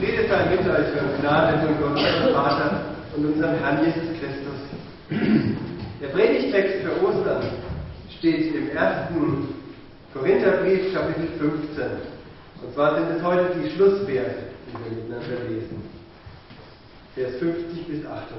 Friede sei mit euch und Gnade von Gott, unserem Vater und unserem Herrn Jesus Christus. Der Predigtext für Ostern steht im 1. Korintherbrief, Kapitel 15. Und zwar sind es heute die Schlussverse, die wir miteinander lesen. Vers 50 bis 58.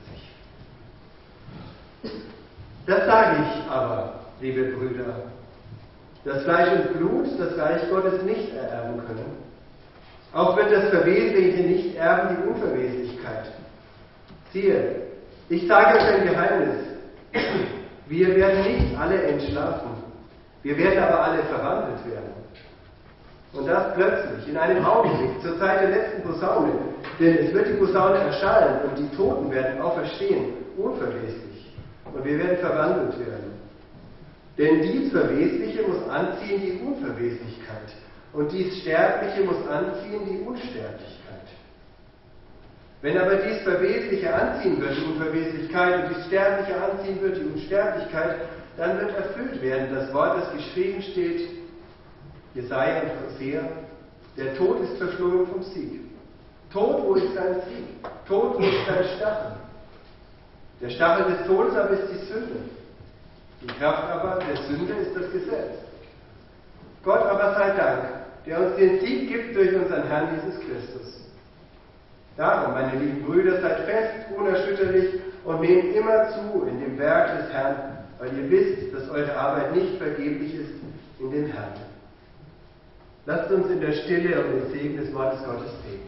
Das sage ich aber, liebe Brüder, dass Fleisch und Blut das Reich Gottes nicht ererben können. Auch wird das Verwesliche nicht erben die Unverweslichkeit. Siehe, ich sage euch ein Geheimnis. Wir werden nicht alle entschlafen. Wir werden aber alle verwandelt werden. Und das plötzlich, in einem Augenblick, zur Zeit der letzten Posaune. Denn es wird die Posaune erschallen und die Toten werden auferstehen, unverweslich. Und wir werden verwandelt werden. Denn dies Verwesliche muss anziehen die Unverweslichkeit. Und dies Sterbliche muss anziehen die Unsterblichkeit. Wenn aber dies Verwesliche anziehen wird, die Unverweslichkeit, und dies Sterbliche anziehen wird, die Unsterblichkeit, dann wird erfüllt werden das Wort, das geschrieben steht, Jesaja und Hosea, der Tod ist verflogen vom Sieg. Tod, wo ist dein Sieg? Tod, wo ist dein Stachel? Der Stachel des Todes aber ist die Sünde. Die Kraft aber der Sünde ist das Gesetz. Gott aber sei Dank, der uns den Sieg gibt durch unseren Herrn Jesus Christus. Darum, meine lieben Brüder, seid fest, unerschütterlich und nehmt immer zu in dem Werk des Herrn, weil ihr wisst, dass eure Arbeit nicht vergeblich ist in dem Herrn. Lasst uns in der Stille um den Segen des Wortes Gottes beten.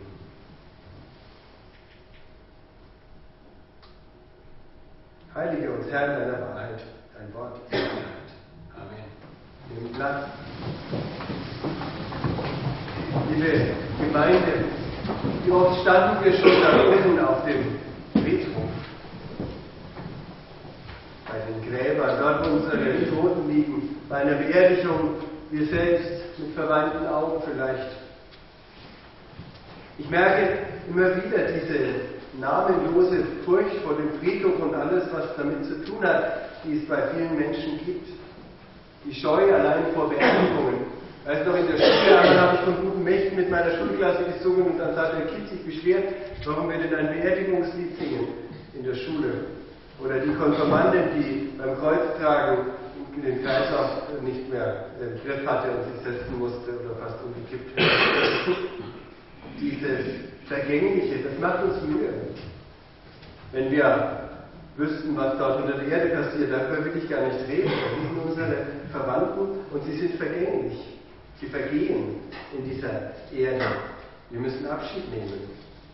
Heilige uns, Herr, in deiner Wahrheit, dein Wort ist Wahrheit. Amen. Nehmt Platz. Liebe Gemeinde, wie oft standen wir schon da oben auf dem Friedhof, bei den Gräbern, dort wo unsere Toten liegen, bei einer Beerdigung, wir selbst mit verweinten Augen vielleicht. Ich merke immer wieder diese namenlose Furcht vor dem Friedhof und alles, was damit zu tun hat, die es bei vielen Menschen gibt. Die Scheu allein vor Beerdigungen. Weißt noch, in der Schule habe ich von guten Mächten mit meiner Schulklasse gesungen und dann hat der Kind sich beschwert, warum wir denn ein Beerdigungslied singen in der Schule. Oder die Konfirmandin, die beim Kreuztragen den Kreislauf nicht mehr im Griff hatte und sich setzen musste oder fast umgekippt hätte. Dieses Vergängliche, das macht uns Mühe. Wenn wir wüssten, was dort unter der Erde passiert, darüber will ich gar nicht reden. Das sind unsere Verwandten und sie sind vergänglich. Sie vergehen in dieser Erde. Wir müssen Abschied nehmen.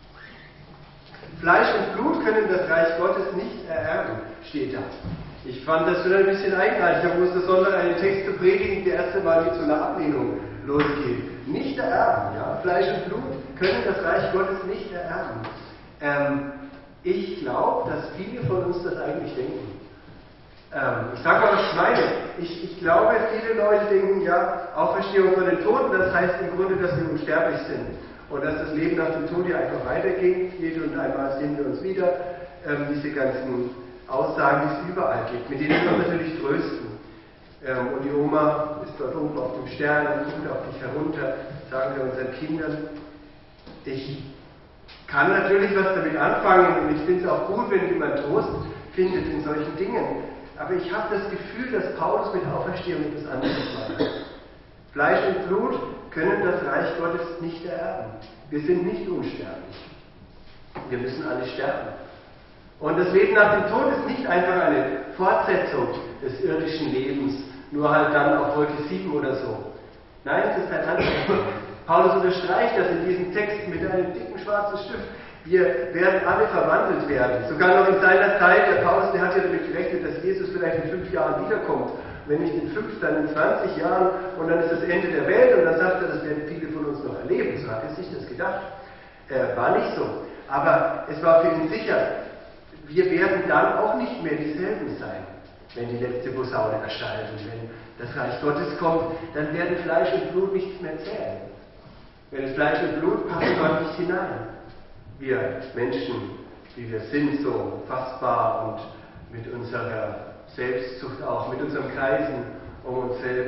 Fleisch und Blut können das Reich Gottes nicht ererben, steht da. Ich fand das schon ein bisschen eigenartig. Ich musste Sonntag einen Text zu predigen, der erste Mal mit so einer Ablehnung losgeht. Nicht ererben, ja? Fleisch und Blut können das Reich Gottes nicht ererben. Ich glaube, dass viele von uns das eigentlich denken. Ich sage mal, was ich meine. Ich glaube, viele Leute denken, ja, Auferstehung von den Toten, das heißt im Grunde, dass wir unsterblich sind. Und dass das Leben nach dem Tod ja einfach weitergeht und einmal sehen wir uns wieder. Diese ganzen Aussagen, die es überall gibt, mit denen wir uns natürlich trösten. Und die Oma ist dort oben auf dem Stern und guckt auf dich herunter, sagen wir unseren Kindern. Ich kann natürlich was damit anfangen und ich finde es auch gut, wenn jemand Trost findet in solchen Dingen. Aber ich habe das Gefühl, dass Paulus mit Auferstehung etwas anderes macht. Fleisch und Blut können das Reich Gottes nicht ererben. Wir sind nicht unsterblich. Wir müssen alle sterben. Und das Leben nach dem Tod ist nicht einfach eine Fortsetzung des irdischen Lebens, nur halt dann auf Wolke 7 oder so. Nein, es ist ein anderes. Paulus unterstreicht das in diesem Text mit einem dicken schwarzen Stift. Wir werden alle verwandelt werden. Sogar noch in seiner Zeit, der Paulus, der hat ja damit gerechnet, dass Jesus vielleicht in 5 Jahren wiederkommt. Wenn nicht in 5, dann in 20 Jahren und dann ist das Ende der Welt und dann sagt er, das werden viele von uns noch erleben. So hat er sich das gedacht. War nicht so. Aber es war für ihn sicher, wir werden dann auch nicht mehr dieselben sein, wenn die letzte Posaune erschallt. Und wenn das Reich Gottes kommt, dann werden Fleisch und Blut nichts mehr zählen. Wenn es Fleisch und Blut passen dort nicht hinein. Wir Menschen, wie wir sind, so fassbar und mit unserer Selbstsucht auch, mit unserem Kreisen um uns selber,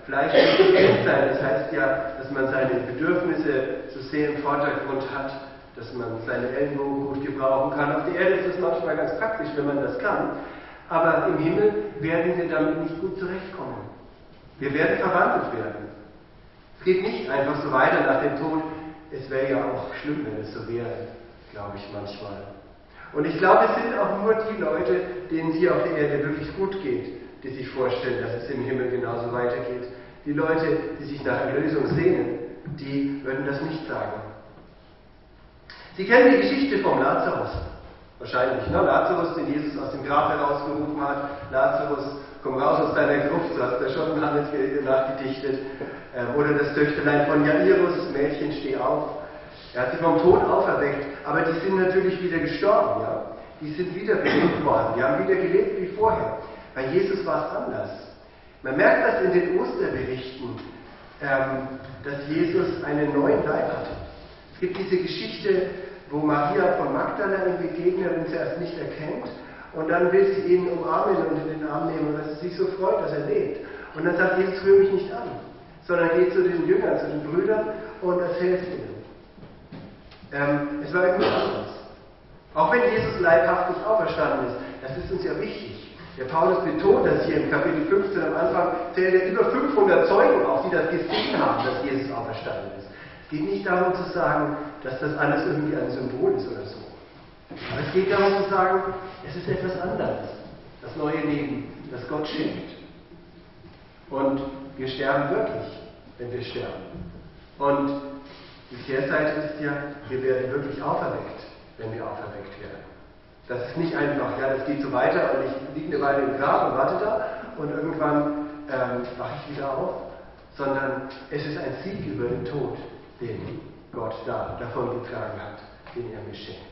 fleischliches Kindsein. Das heißt ja, dass man seine Bedürfnisse so sehr im Vordergrund hat, dass man seine Ellenbogen gut gebrauchen kann. Auf der Erde ist das manchmal ganz praktisch, wenn man das kann. Aber im Himmel werden wir damit nicht gut zurechtkommen. Wir werden verwandelt werden. Es geht nicht einfach so weiter nach dem Tod. Es wäre ja auch schlimm, wenn es so wäre, glaube ich manchmal. Und ich glaube, es sind auch nur die Leute, denen es hier auf der Erde wirklich gut geht, die sich vorstellen, dass es im Himmel genauso weitergeht. Die Leute, die sich nach Erlösung sehnen, die würden das nicht sagen. Sie kennen die Geschichte vom Lazarus. Wahrscheinlich, ne? Lazarus, den Jesus aus dem Grab herausgerufen hat. Lazarus, komm raus aus deiner Gruft, so hat der Schottenhammer nachgedichtet. Oder das Töchterlein von Jairus, Mädchen, steh auf. Er hat sie vom Tod auferweckt, aber die sind natürlich wieder gestorben, ja? Die sind wieder belebt worden, die haben wieder gelebt wie vorher. Bei Jesus war es anders. Man merkt das in den Osterberichten, dass Jesus einen neuen Leib hatte. Es gibt diese Geschichte, wo Maria von Magdala ihm begegnet und sie erst nicht erkennt. Und dann will sie ihn umarmen und in den Arm nehmen, weil sie sich so freut, dass er lebt. Und dann sagt Jesus, rühr mich nicht an, sondern geht zu den Jüngern, zu den Brüdern und erzählt ihnen. Es war irgendwie anders. Auch wenn Jesus leibhaftig auferstanden ist, das ist uns ja wichtig. Der Paulus betont das hier im Kapitel 15 am Anfang, zählt er über 500 Zeugen auf, die das gesehen haben, dass Jesus auferstanden ist. Es geht nicht darum zu sagen, dass das alles irgendwie ein Symbol ist oder so. Aber es geht darum zu sagen, es ist etwas anderes. Das neue Leben, das Gott schenkt. Und wir sterben wirklich, wenn wir sterben. Und die Kehrseite ist ja, wir werden wirklich auferweckt, wenn wir auferweckt werden. Das ist nicht einfach, ja, das geht so weiter und ich liege eine Weile im Grab und warte da und irgendwann wache ich wieder auf, sondern es ist ein Sieg über den Tod, den Gott davon getragen hat, den er mir schenkt.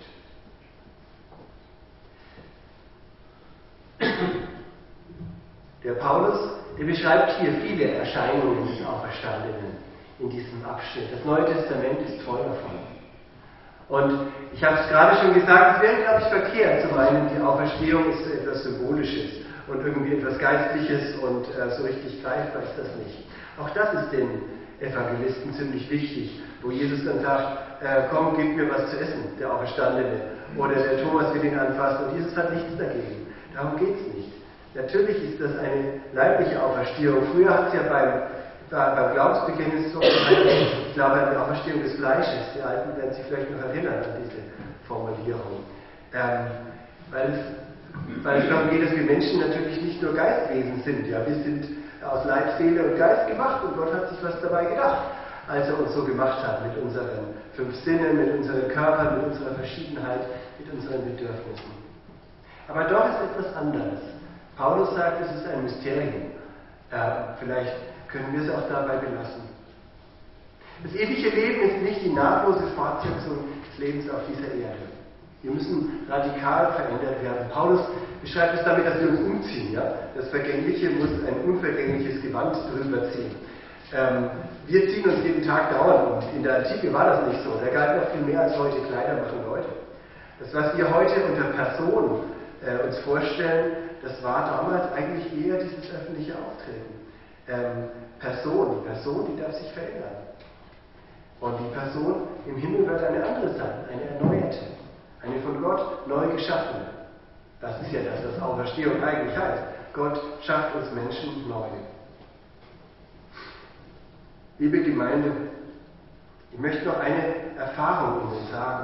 Der Paulus, der beschreibt hier viele Erscheinungen des Auferstandenen in diesem Abschnitt. Das Neue Testament ist voll davon. Und ich habe es gerade schon gesagt, es wäre, glaube ich, verkehrt zu meinen, die Auferstehung ist so etwas Symbolisches und irgendwie etwas Geistliches und so richtig greifbar ist das nicht. Auch das ist den Evangelisten ziemlich wichtig, wo Jesus dann sagt, komm, gib mir was zu essen, der Auferstandene. Oder der Thomas will ihn anfassen und Jesus hat nichts dagegen. Darum geht es nicht. Natürlich ist das eine leibliche Auferstehung. Früher hat es ja beim Glaubensbekenntnis so ich glaube an die Auferstehung des Fleisches. Die Alten werden sich vielleicht noch erinnern an diese Formulierung. Weil es darum geht, dass wir Menschen natürlich nicht nur Geistwesen sind. Ja? Wir sind aus Leib, Seele und Geist gemacht und Gott hat sich was dabei gedacht, als er uns so gemacht hat mit unseren 5 Sinnen, mit unseren Körpern, mit unserer Verschiedenheit, mit unseren Bedürfnissen. Aber doch ist etwas anderes. Paulus sagt, es ist ein Mysterium. Vielleicht können wir es auch dabei belassen. Das ewige Leben ist nicht die nahtlose Fortsetzung des Lebens auf dieser Erde. Wir müssen radikal verändert werden. Paulus beschreibt es damit, dass wir uns umziehen. Ja? Das Vergängliche muss ein unvergängliches Gewand drüber ziehen. Wir ziehen uns jeden Tag dauernd um. In der Antike war das nicht so. Da galt noch viel mehr als heute. Kleider machen Leute. Das, was wir heute unter Person uns vorstellen, das war damals eigentlich eher dieses öffentliche Auftreten. Person, die darf sich verändern. Und die Person im Himmel wird eine andere sein, eine erneuerte, eine von Gott neu geschaffene. Das ist ja das, was Auferstehung eigentlich heißt. Gott schafft uns Menschen neu. Liebe Gemeinde, ich möchte noch eine Erfahrung Ihnen sagen.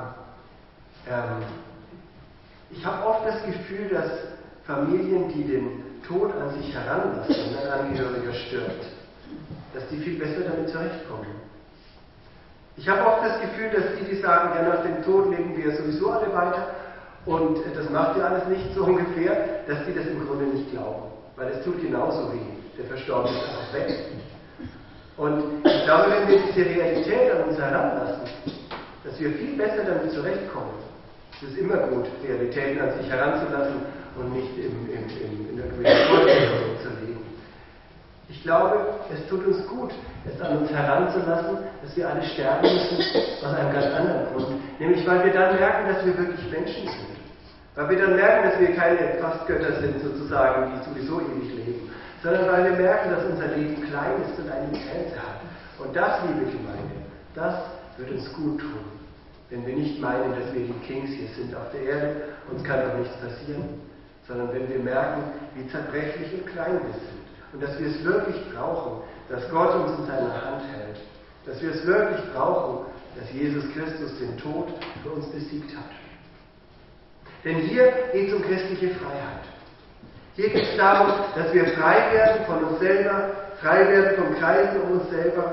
Ich habe oft das Gefühl, dass Familien, die den Tod an sich heranlassen, wenn ein Angehöriger stirbt, dass die viel besser damit zurechtkommen. Ich habe oft das Gefühl, dass die sagen, ja, nach dem Tod leben wir sowieso alle weiter und das macht ja alles nicht so ungefähr, dass die das im Grunde nicht glauben. Weil es tut genauso weh. Der Verstorbene ist auch weg. Und ich glaube, wenn wir diese Realität an uns heranlassen, dass wir viel besser damit zurechtkommen. Es ist immer gut, Realitäten an sich heranzulassen und nicht in irgendwelchen Vorstellungen zu leben. Ich glaube, es tut uns gut, es an uns heranzulassen, dass wir alle sterben müssen, aus einem ganz anderen Grund. Nämlich, weil wir dann merken, dass wir wirklich Menschen sind. Weil wir dann merken, dass wir keine Fastgötter sind, sozusagen, die sowieso ewig leben, sondern weil wir merken, dass unser Leben klein ist und eine Grenze hat. Und das, liebe Gemeinde, das wird uns gut tun. Wenn wir nicht meinen, dass wir die Kings hier sind auf der Erde, uns kann doch nichts passieren, sondern wenn wir merken, wie zerbrechlich und klein wir sind und dass wir es wirklich brauchen, dass Gott uns in seiner Hand hält, dass wir es wirklich brauchen, dass Jesus Christus den Tod für uns besiegt hat. Denn hier geht es um christliche Freiheit. Hier geht es darum, dass wir frei werden von uns selber, frei werden vom Kreisen um uns selber.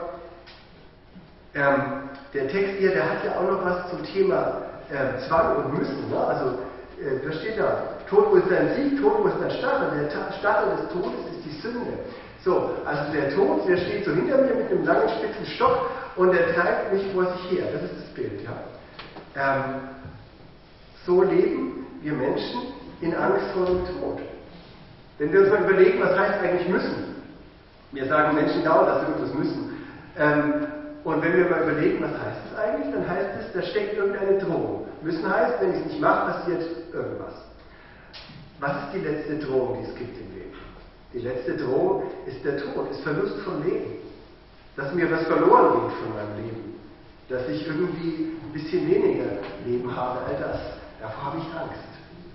Der Text hier, der hat ja auch noch was zum Thema Zwang und Müssen. Ne? Also, da steht da, Tod, wo ist dein Sieg, Tod, wo ist dein Stachel? Der Stachel des Todes ist die Sünde. So, also der Tod, der steht so hinter mir mit einem langen, spitzen Stock und der treibt mich vor sich her. Das ist das Bild. Ja? So leben wir Menschen in Angst vor dem Tod. Wenn wir uns mal überlegen, was heißt eigentlich müssen? Wir sagen Menschen dauernd, dass sie etwas müssen. Und wenn wir mal überlegen, was heißt es eigentlich, dann heißt es, da steckt irgendeine Drohung. Müssen heißt, wenn ich es nicht mache, passiert irgendwas. Was ist die letzte Drohung, die es gibt im Leben? Die letzte Drohung ist der Tod, ist Verlust von Leben. Dass mir was verloren geht von meinem Leben. Dass ich irgendwie ein bisschen weniger Leben habe, all das. Davor habe ich Angst.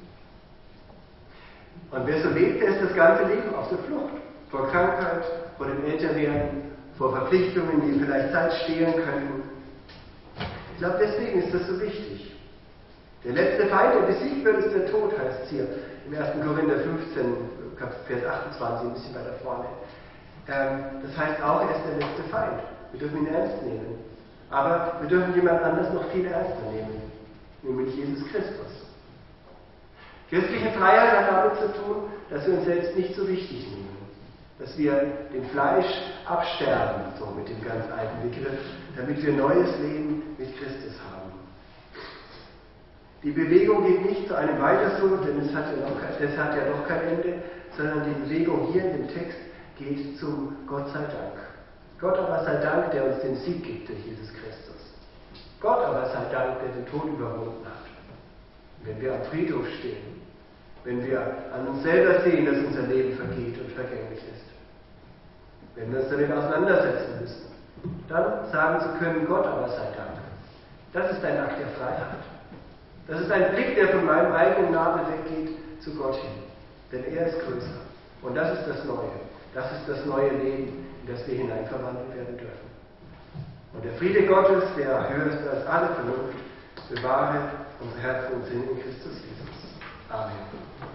Und wer so lebt, der ist das ganze Leben auf der Flucht. Vor Krankheit, vor dem Älterwerden, vor Verpflichtungen, die vielleicht Zeit stehlen könnten. Ich glaube, deswegen ist das so wichtig. Der letzte Feind, der besiegt wird, ist der Tod, heißt es hier im 1. Korinther 15, Vers 28, ein bisschen weiter vorne. Das heißt auch, er ist der letzte Feind. Wir dürfen ihn ernst nehmen. Aber wir dürfen jemand anders noch viel ernster nehmen, nämlich Jesus Christus. Christliche Freiheit hat damit zu tun, dass wir uns selbst nicht so wichtig nehmen. Dass wir den Fleisch absterben, so mit dem ganz alten Begriff, damit wir neues Leben mit Christus haben. Die Bewegung geht nicht zu einem weiter so, denn es hat ja doch kein Ende, sondern die Bewegung hier in dem Text geht zum Gott sei Dank. Gott aber sei Dank, der uns den Sieg gibt durch Jesus Christus. Gott aber sei Dank, der den Tod überwunden hat. Wenn wir am Friedhof stehen, wenn wir an uns selber sehen, dass unser Leben vergeht und vergänglich ist, wenn wir uns damit auseinandersetzen müssen, dann sagen zu können, Gott aber sei Dank. Das ist ein Akt der Freiheit. Das ist ein Blick, der von meinem eigenen Nabel weggeht zu Gott hin. Denn er ist größer. Und das ist das Neue. Das ist das neue Leben, in das wir hineinverwandelt werden dürfen. Und der Friede Gottes, der höher ist als alle Vernunft, bewahre unsere Herzen und Sinn in Christus Jesus. Amen.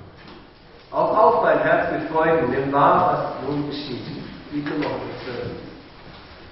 Auf, mein Herz mit Freuden, nimm wahr, was nun geschieht. Liebe Nummer 12.